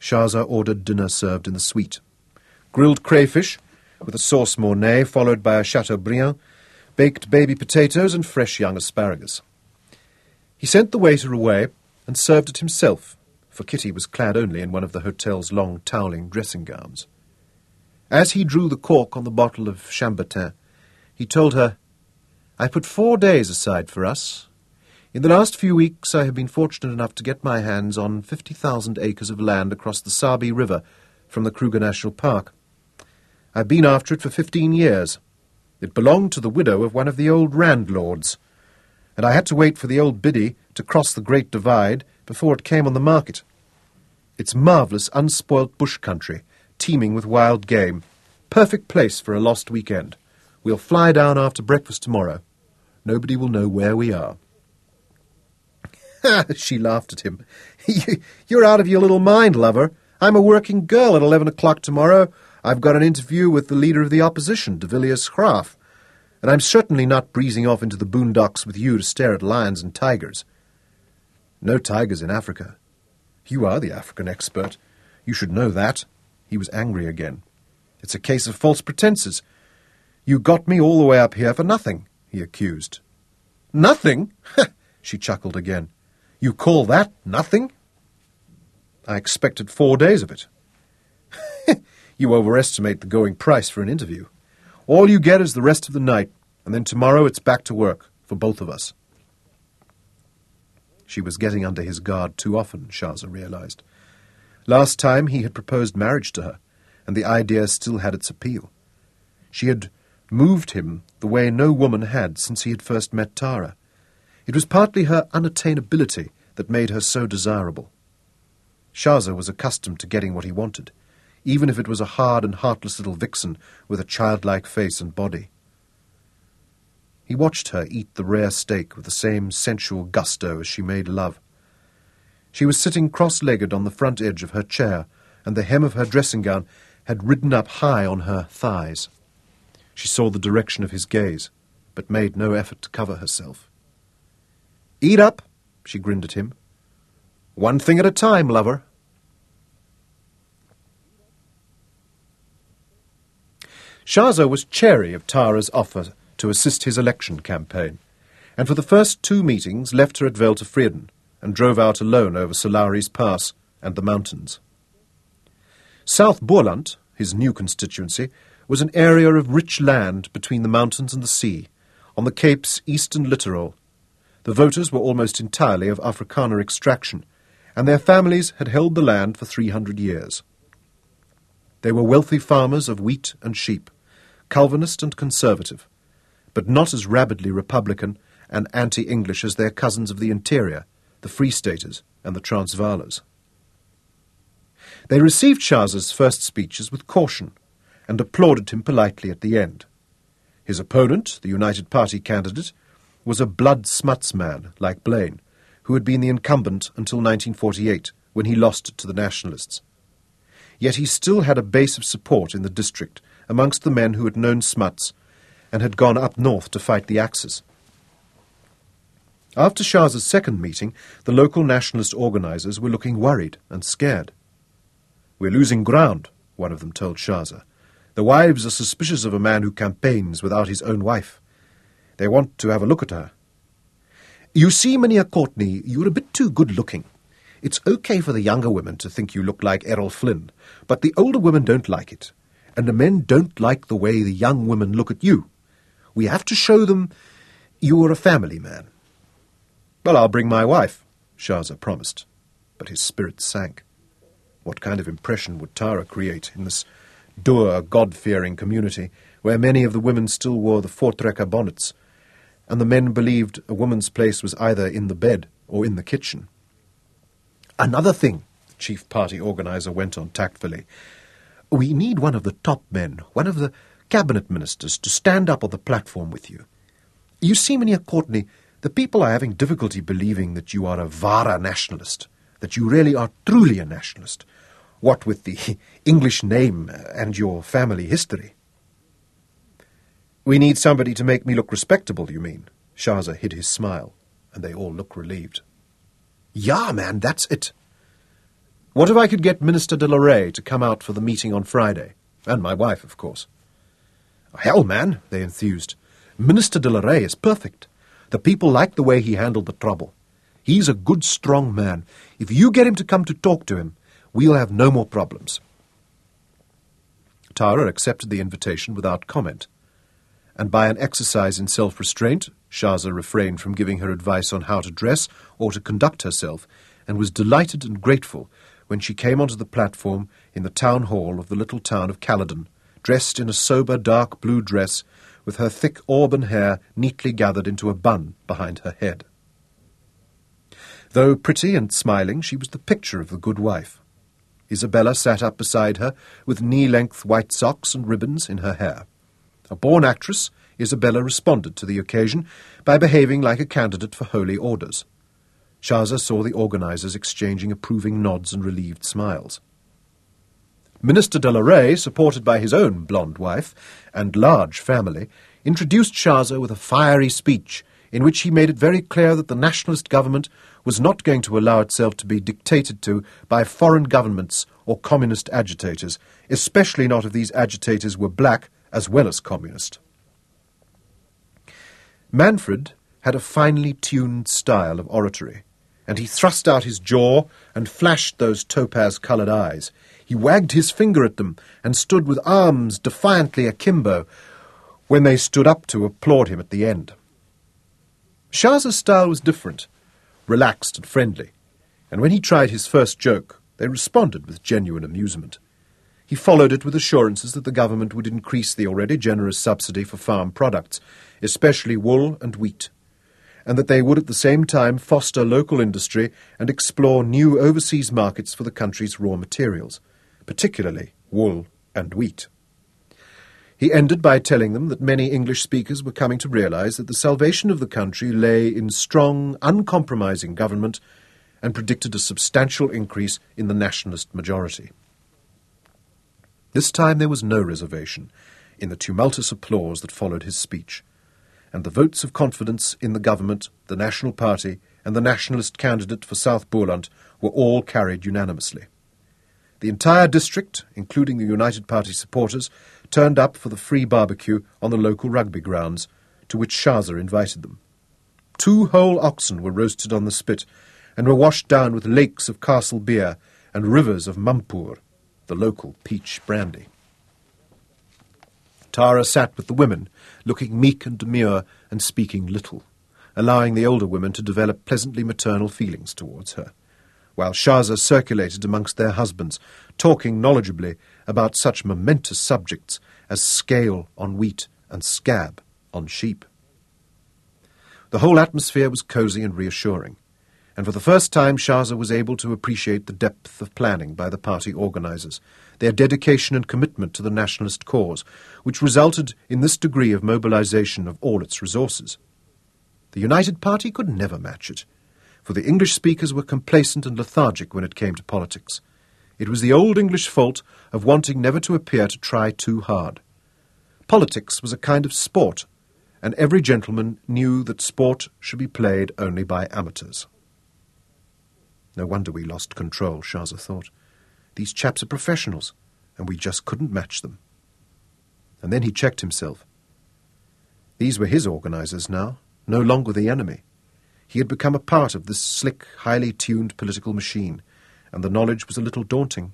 Shahza ordered dinner served in the suite. Grilled crayfish, with a sauce Mornay, followed by a Chateaubriand, baked baby potatoes and fresh young asparagus. He sent the waiter away and served it himself, for Kitty was clad only in one of the hotel's long toweling dressing gowns. As he drew the cork on the bottle of Chambertin, he told her, "I put 4 days aside for us. In the last few weeks I have been fortunate enough to get my hands on 50,000 acres of land across the Sabi River from the Kruger National Park. I've been after it for 15 years. It belonged to the widow of one of the old landlords, and I had to wait for the old biddy to cross the Great Divide before it came on the market. It's marvellous, unspoilt bush country, teeming with wild game. Perfect place for a lost weekend. We'll fly down after breakfast tomorrow. Nobody will know where we are." She laughed at him. "You're out of your little mind, lover. I'm a working girl at 11 o'clock tomorrow. I've got an interview with the leader of the opposition, de Villiers Graaf, and I'm certainly not breezing off into the boondocks with you to stare at lions and tigers." "No tigers in Africa. You are the African expert. You should know that." He was angry again. "It's a case of false pretences. You got me all the way up here for nothing," he accused. "Nothing?" She chuckled again. "You call that nothing?" "I expected 4 days of it." "You overestimate the going price for an interview. All you get is the rest of the night, and then tomorrow it's back to work, for both of us." She was getting under his guard too often, Shahza realized. Last time he had proposed marriage to her, and the idea still had its appeal. She had moved him the way no woman had since he had first met Tara. It was partly her unattainability that made her so desirable. Shahza was accustomed to getting what he wanted, even if it was a hard and heartless little vixen with a childlike face and body. He watched her eat the rare steak with the same sensual gusto as she made love. She was sitting cross-legged on the front edge of her chair, and the hem of her dressing gown had ridden up high on her thighs. She saw the direction of his gaze, but made no effort to cover herself. "Eat up," she grinned at him. "One thing at a time, lover." Shahza was chary of Tara's offer to assist his election campaign, and for the first 2 meetings left her at Velta Vreden and drove out alone over Salaris Pass and the mountains. South Boerland, his new constituency, was an area of rich land between the mountains and the sea, on the Cape's eastern littoral. The voters were almost entirely of Afrikaner extraction, and their families had held the land for 300 years. They were wealthy farmers of wheat and sheep, Calvinist and conservative, but not as rabidly Republican and anti-English as their cousins of the interior, the Free Staters and the Transvaalers. They received Shahza's first speeches with caution and applauded him politely at the end. His opponent, the United Party candidate, was a blood smuts man like Blaine, who had been the incumbent until 1948, when he lost to the Nationalists. Yet he still had a base of support in the district amongst the men who had known Smuts and had gone up north to fight the Axis. After Shahza's second meeting, the local nationalist organisers were looking worried and scared. "We're losing ground," one of them told Shahza. "The wives are suspicious of a man who campaigns without his own wife. They want to have a look at her. You see, Mynheer Courtney, you're a bit too good-looking. It's okay for the younger women to think you look like Errol Flynn, but the older women don't like it, and the men don't like the way the young women look at you. We have to show them you're a family man." "Well, I'll bring my wife," Shahza promised, but his spirits sank. What kind of impression would Tara create in this dour, God-fearing community, where many of the women still wore the voortrekker bonnets, and the men believed a woman's place was either in the bed or in the kitchen? "Another thing," the chief party organizer went on tactfully, "we need one of the top men, one of the cabinet ministers, to stand up on the platform with you. You see, Mynheer Courtney, the people are having difficulty believing that you are a ware nationalist, that you really are truly a nationalist, what with the English name and your family history." "We need somebody to make me look respectable, you mean?" Shahza hid his smile, and they all looked relieved. "Ja, man, that's it." What if I could get Minister de la Rey to come out for the meeting on Friday? And my wife, of course. Hell, man, they enthused. Minister de la Rey is perfect. The people like the way he handled the trouble. He's a good, strong man. If you get him to come to talk to him, we'll have no more problems. Tara accepted the invitation without comment, and by an exercise in self-restraint, Shahza refrained from giving her advice on how to dress or to conduct herself, and was delighted and grateful when she came onto the platform in the town hall of the little town of Caledon, dressed in a sober dark blue dress, with her thick auburn hair neatly gathered into a bun behind her head. Though pretty and smiling, she was the picture of the good wife. Isabella sat up beside her, with knee-length white socks and ribbons in her hair. A born actress, Isabella responded to the occasion by behaving like a candidate for holy orders. Shahza saw the organisers exchanging approving nods and relieved smiles. Minister de la Rey, supported by his own blonde wife and large family, introduced Shahza with a fiery speech in which he made it very clear that the nationalist government was not going to allow itself to be dictated to by foreign governments or communist agitators, especially not if these agitators were black as well as communist. Manfred had a finely tuned style of oratory, and he thrust out his jaw and flashed those topaz-coloured eyes. He wagged his finger at them and stood with arms defiantly akimbo when they stood up to applaud him at the end. Shahza's style was different, relaxed and friendly, and when he tried his first joke, they responded with genuine amusement. He followed it with assurances that the government would increase the already generous subsidy for farm products, especially wool and wheat, and that they would at the same time foster local industry and explore new overseas markets for the country's raw materials, particularly wool and wheat. He ended by telling them that many English speakers were coming to realize that the salvation of the country lay in strong, uncompromising government, and predicted a substantial increase in the nationalist majority. This time there was no reservation in the tumultuous applause that followed his speech, and the votes of confidence in the government, the National Party, and the nationalist candidate for South Boerland were all carried unanimously. The entire district, including the United Party supporters, turned up for the free barbecue on the local rugby grounds, to which Shahza invited them. 2 whole oxen were roasted on the spit, and were washed down with lakes of castle beer and rivers of Mampur, the local peach brandy. Tara sat with the women, looking meek and demure and speaking little, allowing the older women to develop pleasantly maternal feelings towards her, while Shahza circulated amongst their husbands, talking knowledgeably about such momentous subjects as scale on wheat and scab on sheep. The whole atmosphere was cosy and reassuring, and for the first time Shahza was able to appreciate the depth of planning by the party organisers, their dedication and commitment to the nationalist cause, which resulted in this degree of mobilisation of all its resources. The United Party could never match it, for the English speakers were complacent and lethargic when it came to politics. It was the old English fault of wanting never to appear to try too hard. Politics was a kind of sport, and every gentleman knew that sport should be played only by amateurs. No wonder we lost control, Shahza thought. These chaps are professionals, and we just couldn't match them. And then he checked himself. These were his organisers now, no longer the enemy. He had become a part of this slick, highly tuned political machine, and the knowledge was a little daunting.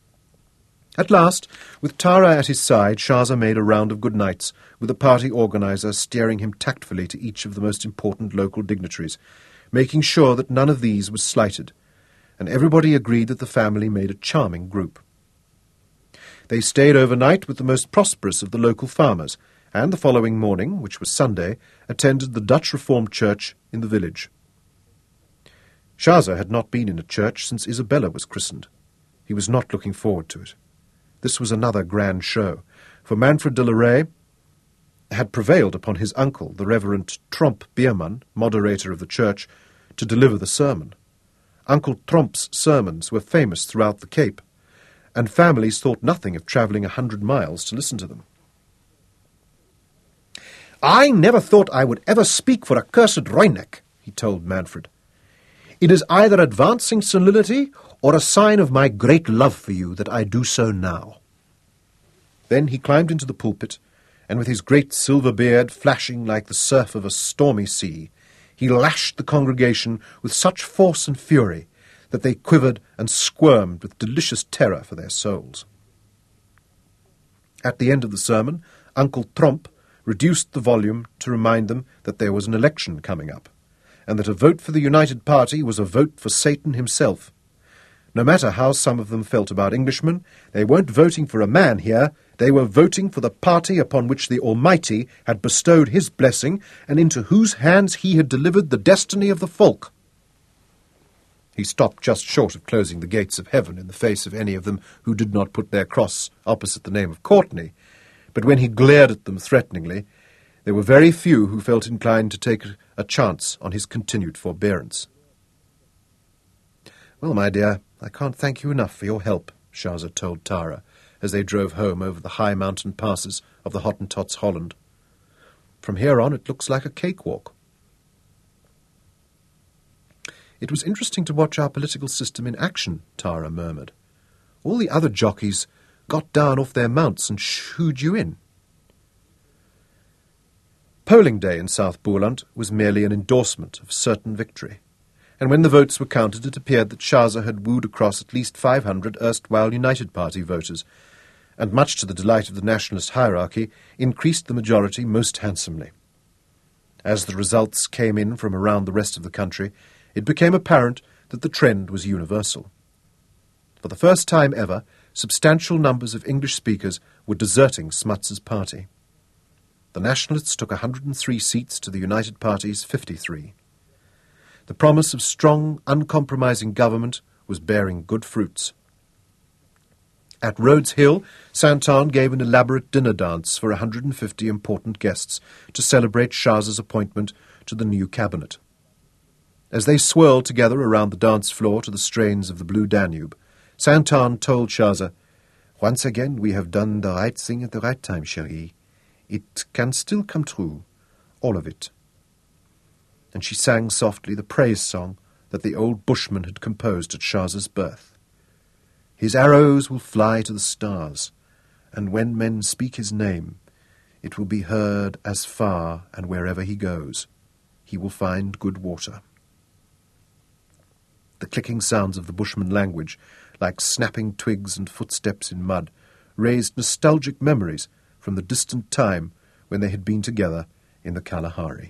At last, with Tara at his side, Shahza made a round of good nights, with the party organiser steering him tactfully to each of the most important local dignitaries, making sure that none of these was slighted, and everybody agreed that the family made a charming group. They stayed overnight with the most prosperous of the local farmers, and the following morning, which was Sunday, attended the Dutch Reformed Church in the village. Shahza had not been in a church since Isabella was christened. He was not looking forward to it. This was another grand show, for Manfred de la Rey had prevailed upon his uncle, the Reverend Tromp Bierman, moderator of the church, to deliver the sermon. Uncle Tromp's sermons were famous throughout the Cape, and families thought nothing of travelling 100 miles to listen to them. "I never thought I would ever speak for accursed Rooinek," he told Manfred. "It is either advancing senility or a sign of my great love for you that I do so now." Then he climbed into the pulpit, and with his great silver beard flashing like the surf of a stormy sea, he lashed the congregation with such force and fury that they quivered and squirmed with delicious terror for their souls. At the end of the sermon, Uncle Tromp reduced the volume to remind them that there was an election coming up, and that a vote for the United Party was a vote for Satan himself. No matter how some of them felt about Englishmen, they weren't voting for a man here, they were voting for the party upon which the Almighty had bestowed his blessing, and into whose hands he had delivered the destiny of the folk. He stopped just short of closing the gates of heaven in the face of any of them who did not put their cross opposite the name of Courtenay, but when he glared at them threateningly, there were very few who felt inclined to take a chance on his continued forbearance. "Well, my dear, I can't thank you enough for your help," Schaza told Tara, as they drove home over the high mountain passes of the Hottentots Holland. "From here on it looks like a cakewalk." "It was interesting to watch our political system in action," Tara murmured. "All the other jockeys got down off their mounts and shooed you in." Polling day in South Boerland was merely an endorsement of certain victory, and when the votes were counted it appeared that Schaza had wooed across at least 500 erstwhile United Party voters, and much to the delight of the nationalist hierarchy, increased the majority most handsomely. As the results came in from around the rest of the country, it became apparent that the trend was universal. For the first time ever, substantial numbers of English speakers were deserting Smuts's party. The Nationalists took 103 seats to the United Party's 53. The promise of strong, uncompromising government was bearing good fruits. At Rhodes Hill, Santon gave an elaborate dinner dance for 150 important guests to celebrate Schaza's appointment to the new cabinet. As they swirled together around the dance floor to the strains of the Blue Danube, Santon told Schaza, "Once again we have done the right thing at the right time, chérie. It can still come true, all of it." And she sang softly the praise song that the old bushman had composed at Schaza's birth. "His arrows will fly to the stars, and when men speak his name, it will be heard as far and wherever he goes. He will find good water." The clicking sounds of the bushman language, like snapping twigs and footsteps in mud, raised nostalgic memories from the distant time when they had been together in the Kalahari.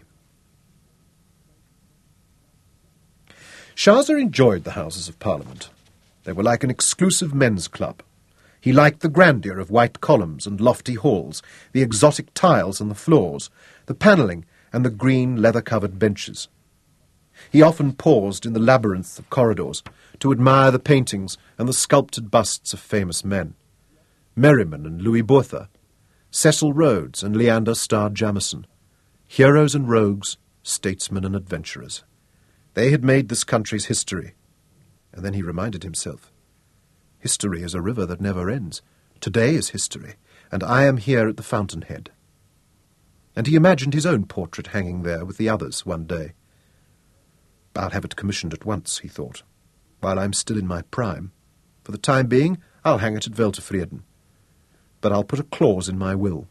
Schaza enjoyed the Houses of Parliament. They were like an exclusive men's club. He liked the grandeur of white columns and lofty halls, the exotic tiles on the floors, the panelling and the green leather-covered benches. He often paused in the labyrinth of corridors to admire the paintings and the sculpted busts of famous men. Merriman and Louis Botha, Cecil Rhodes and Leander Starr Jamison, heroes and rogues, statesmen and adventurers. They had made this country's history. And then he reminded himself, history is a river that never ends. Today is history, and I am here at the fountainhead. And he imagined his own portrait hanging there with the others one day. I'll have it commissioned at once, he thought, while I'm still in my prime. For the time being, I'll hang it at Weltevreden. But I'll put a clause in my will.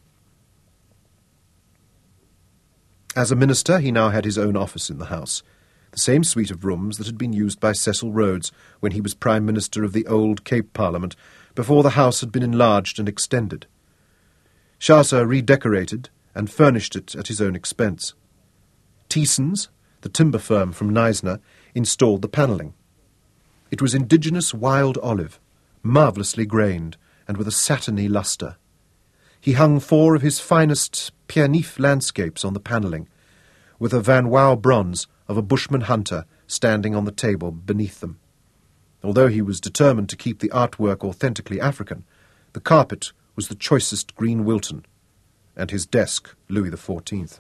As a minister, he now had his own office in the House, the same suite of rooms that had been used by Cecil Rhodes when he was Prime Minister of the old Cape Parliament, before the House had been enlarged and extended. Schaza redecorated and furnished it at his own expense. Thiessens, the timber firm from Neisner, installed the panelling. It was indigenous wild olive, marvellously grained, and with a satiny lustre. He hung 4 of his finest Pierneef landscapes on the panelling, with a Van Wouw bronze of a bushman hunter standing on the table beneath them. Although he was determined to keep the artwork authentically African, the carpet was the choicest green Wilton, and his desk Louis XIV.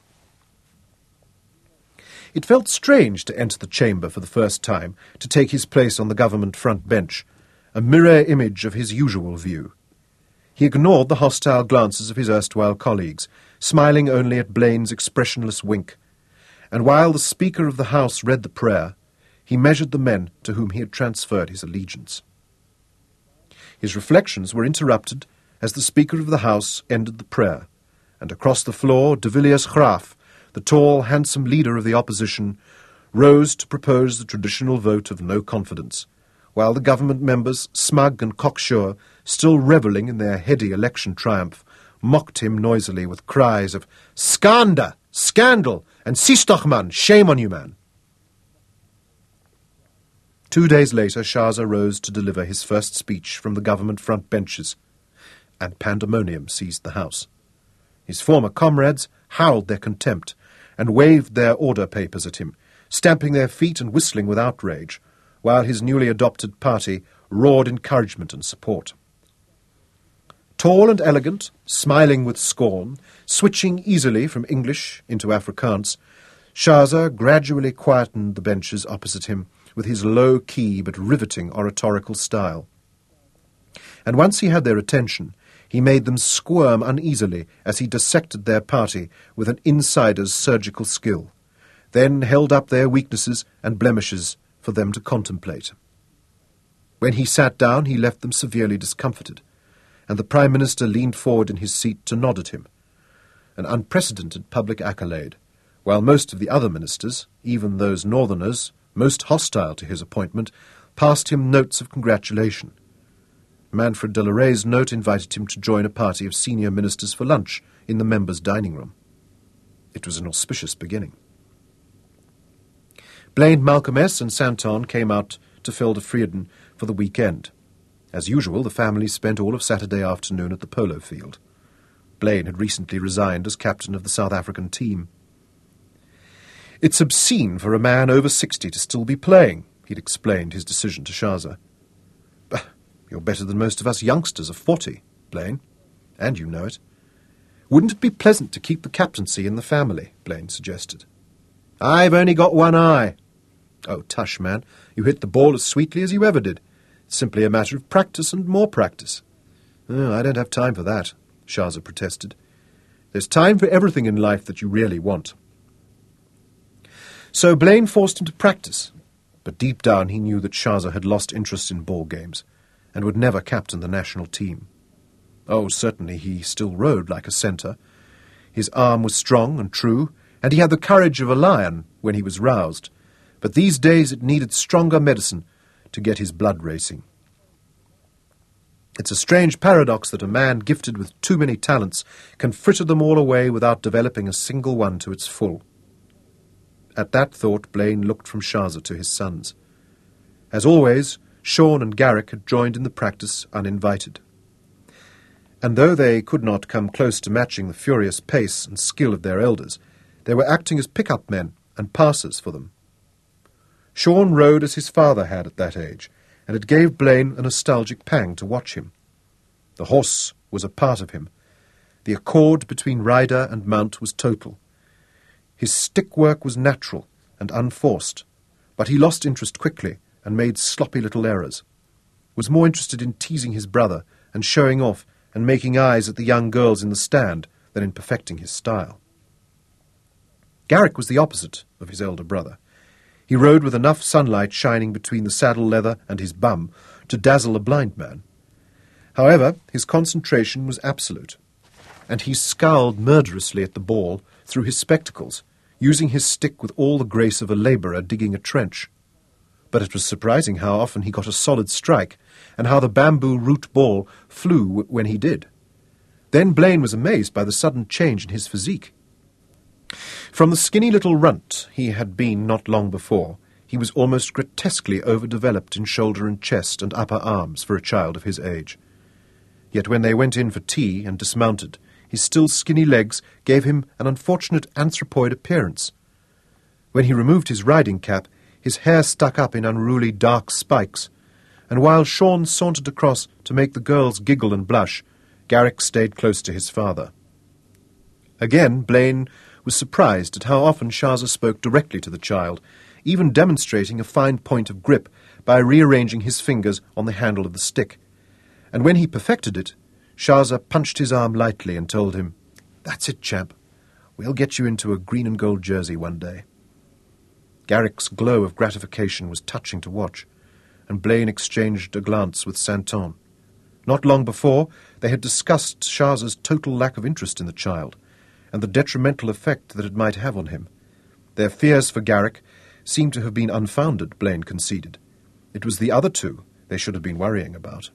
It felt strange to enter the chamber for the first time, to take his place on the government front bench, a mirror image of his usual view. He ignored the hostile glances of his erstwhile colleagues, smiling only at Blaine's expressionless wink, and while the Speaker of the House read the prayer, he measured the men to whom he had transferred his allegiance. His reflections were interrupted as the Speaker of the House ended the prayer, and across the floor de Villiers Graaf, the tall, handsome leader of the opposition, rose to propose the traditional vote of no confidence, while the government members, smug and cocksure, still revelling in their heady election triumph, mocked him noisily with cries of "Skanda! Scandal! And Sistoch, man! Shame on you, man!" 2 days later, Shaza rose to deliver his first speech from the government front benches, and pandemonium seized the house. His former comrades howled their contempt and waved their order papers at him, stamping their feet and whistling with outrage, while his newly adopted party roared encouragement and support. Tall and elegant, smiling with scorn, switching easily from English into Afrikaans, Shaza gradually quietened the benches opposite him with his low-key but riveting oratorical style. And once he had their attention, he made them squirm uneasily as he dissected their party with an insider's surgical skill, then held up their weaknesses and blemishes for them to contemplate. When he sat down, he left them severely discomfited, and the Prime Minister leaned forward in his seat to nod at him, an unprecedented public accolade, while most of the other ministers, even those northerners most hostile to his appointment, passed him notes of congratulation. Manfred de la Rey's note invited him to join a party of senior ministers for lunch in the members' dining room. It was an auspicious beginning. Blaine, Malcolm S. and Santon came out to Velde Vreden for the weekend. As usual, the family spent all of Saturday afternoon at the polo field. Blaine had recently resigned as captain of the South African team. "It's obscene for a man over 60 to still be playing," he'd explained his decision to Shaza. "You're better than most of us youngsters of 40, Blaine, and you know it." "Wouldn't it be pleasant to keep the captaincy in the family?" Blaine suggested. "I've only got one eye." "Oh, tush, man, you hit the ball as sweetly as you ever did. It's simply a matter of practice and more practice." "Oh, I don't have time for that," Shaza protested. "There's time for everything in life that you really want." So Blaine forced him to practice, but deep down he knew that Shaza had lost interest in ball games and would never captain the national team. Oh, certainly he still rode like a centre. His arm was strong and true, and he had the courage of a lion when he was roused, but these days it needed stronger medicine to get his blood racing. It's a strange paradox that a man gifted with too many talents can fritter them all away without developing a single one to its full. At that thought, Blaine looked from Shaza to his sons. As always, Sean and Garrick had joined in the practice uninvited. And though they could not come close to matching the furious pace and skill of their elders, they were acting as pick-up men and passers for them. Sean rode as his father had at that age, and it gave Blaine a nostalgic pang to watch him. The horse was a part of him. The accord between rider and mount was total. His stick work was natural and unforced, but he lost interest quickly and made sloppy little errors, was more interested in teasing his brother and showing off and making eyes at the young girls in the stand than in perfecting his style. Garrick was the opposite of his elder brother. He rode with enough sunlight shining between the saddle leather and his bum to dazzle a blind man. However, his concentration was absolute, and he scowled murderously at the ball through his spectacles, using his stick with all the grace of a labourer digging a trench. But it was surprising how often he got a solid strike, and how the bamboo root ball flew when he did. Then Blaine was amazed by the sudden change in his physique. From the skinny little runt he had been not long before, he was almost grotesquely overdeveloped in shoulder and chest and upper arms for a child of his age. Yet when they went in for tea and dismounted, his still skinny legs gave him an unfortunate anthropoid appearance. When he removed his riding cap, his hair stuck up in unruly dark spikes, and while Sean sauntered across to make the girls giggle and blush, Garrick stayed close to his father. Again, Blaine was surprised at how often Shaza spoke directly to the child, even demonstrating a fine point of grip by rearranging his fingers on the handle of the stick. And when he perfected it, Shaza punched his arm lightly and told him, "That's it, champ. We'll get you into a green and gold jersey one day." Garrick's glow of gratification was touching to watch, and Blaine exchanged a glance with Santon. Not long before, they had discussed Chaza's total lack of interest in the child, and the detrimental effect that it might have on him. Their fears for Garrick seemed to have been unfounded, Blaine conceded. It was the other two they should have been worrying about.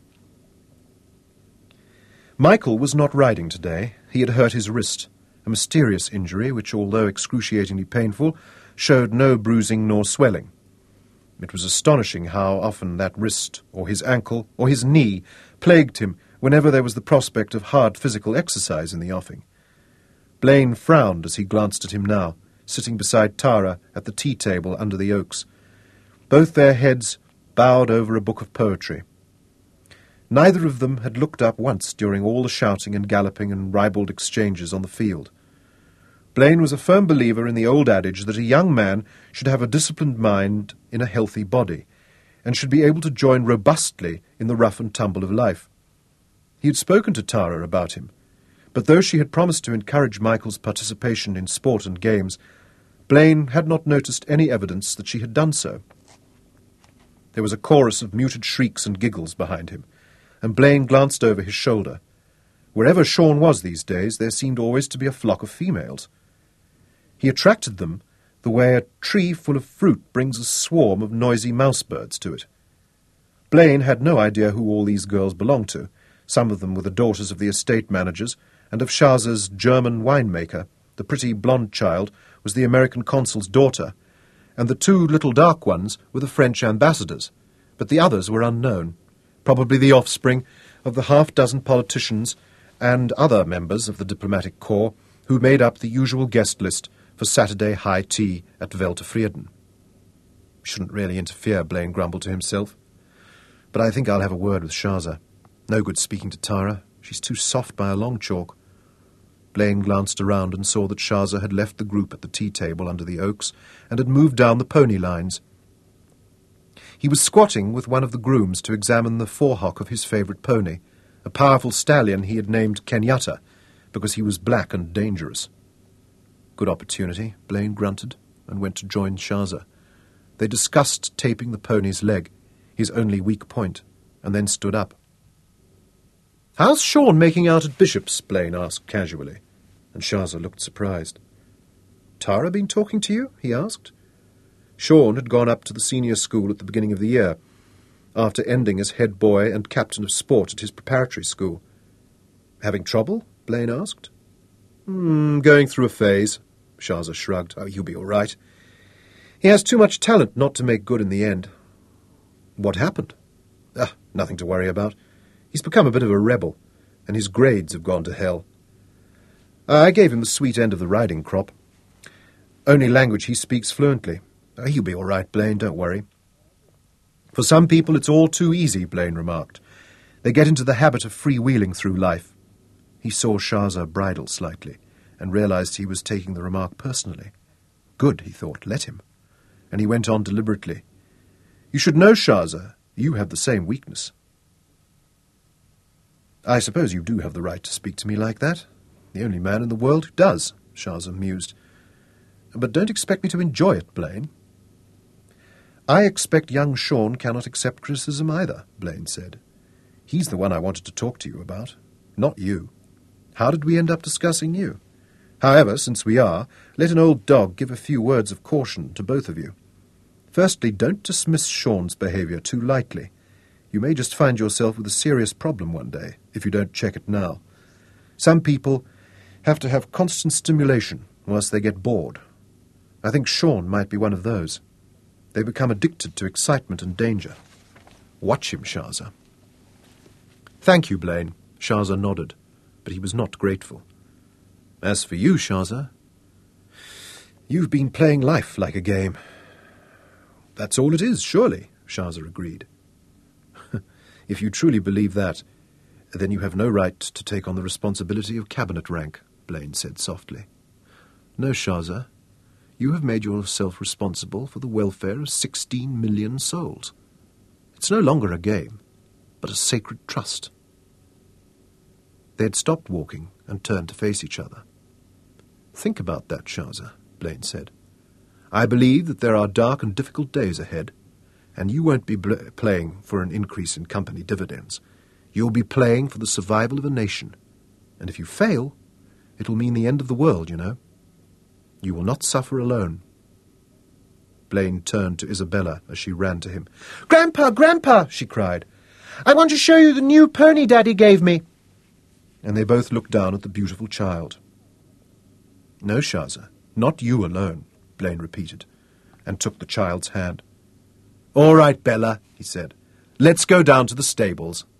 Michael was not riding today. He had hurt his wrist, a mysterious injury which, although excruciatingly painful, showed no bruising nor swelling. It was astonishing how often that wrist, or his ankle, or his knee plagued him whenever there was the prospect of hard physical exercise in the offing. Blaine frowned as he glanced at him now, sitting beside Tara at the tea-table under the oaks. Both their heads bowed over a book of poetry. Neither of them had looked up once during all the shouting and galloping and ribald exchanges on the field. Blaine was a firm believer in the old adage that a young man should have a disciplined mind in a healthy body, and should be able to join robustly in the rough and tumble of life. He had spoken to Tara about him, but though she had promised to encourage Michael's participation in sport and games, Blaine had not noticed any evidence that she had done so. There was a chorus of muted shrieks and giggles behind him, and Blaine glanced over his shoulder. Wherever Sean was these days, there seemed always to be a flock of females. He attracted them the way a tree full of fruit brings a swarm of noisy mouse-birds to it. Blaine had no idea who all these girls belonged to. Some of them were the daughters of the estate managers, and of Chaza's German winemaker. The pretty blonde child was the American consul's daughter, and the two little dark ones were the French ambassadors, but the others were unknown, probably the offspring of the half-dozen politicians and other members of the diplomatic corps who made up the usual guest list for Saturday high tea at Weltevreden. Shouldn't really interfere, Blaine grumbled to himself. But I think I'll have a word with Chaza. No good speaking to Tara. She's too soft by a long chalk. Blaine glanced around and saw that Chaza had left the group at the tea-table under the oaks and had moved down the pony lines. He was squatting with one of the grooms to examine the forehock of his favourite pony, a powerful stallion he had named Kenyatta, because he was black and dangerous. Good opportunity, Blaine grunted, and went to join Chaza. They discussed taping the pony's leg, his only weak point, and then stood up. "How's Sean making out at Bishop's?" Blaine asked casually, and Chaza looked surprised. "Tara been talking to you?" he asked. Sean had gone up to the senior school at the beginning of the year, after ending as head boy and captain of sport at his preparatory school. "Having trouble?" Blaine asked. Going through a phase," Chaza shrugged. "Oh, you'll be all right. He has too much talent not to make good in the end." "What happened?" Nothing to worry about. He's become a bit of a rebel, and his grades have gone to hell. I gave him the sweet end of the riding crop. Only language he speaks fluently. He'll be all right, Blaine, don't worry." "For some people it's all too easy," Blaine remarked. "They get into the habit of freewheeling through life." He saw Chaza bridle slightly, and realized he was taking the remark personally. Good, he thought, let him. And he went on deliberately. "You should know, Chaza, you have the same weakness." "I suppose you do have the right to speak to me like that. The only man in the world who does," Chaza mused. "But don't expect me to enjoy it, Blaine." "I expect young Sean cannot accept criticism either," Blaine said. "He's the one I wanted to talk to you about, not you. How did we end up discussing you? However, since we are, let an old dog give a few words of caution to both of you. Firstly, don't dismiss Sean's behaviour too lightly. You may just find yourself with a serious problem one day, if you don't check it now. Some people have to have constant stimulation, or else they get bored. I think Sean might be one of those. They become addicted to excitement and danger. Watch him, Chaza." "Thank you, Blaine." Chaza nodded, but he was not grateful. "As for you, Chaza, you've been playing life like a game." "That's all it is, surely," Chaza agreed. "If you truly believe that, then you have no right to take on the responsibility of cabinet rank," Blaine said softly. "No, Chaza, you have made yourself responsible for the welfare of 16 million souls. It's no longer a game, but a sacred trust." They had stopped walking and turned to face each other. "Think about that, Chaza," Blaine said. I believe that there are dark and difficult days ahead, and you won't be playing for an increase in company dividends. You'll be playing for the survival of a nation. And if you fail, it'll mean the end of the world, you know. You will not suffer alone. Blaine turned to Isabella as she ran to him. "Grandpa, Grandpa!" she cried. "I want to show you the new pony Daddy gave me." And they both looked down at the beautiful child. "No, Shaza, not you alone," Blaine repeated, and took the child's hand. "All right, Bella," he said. "Let's go down to the stables."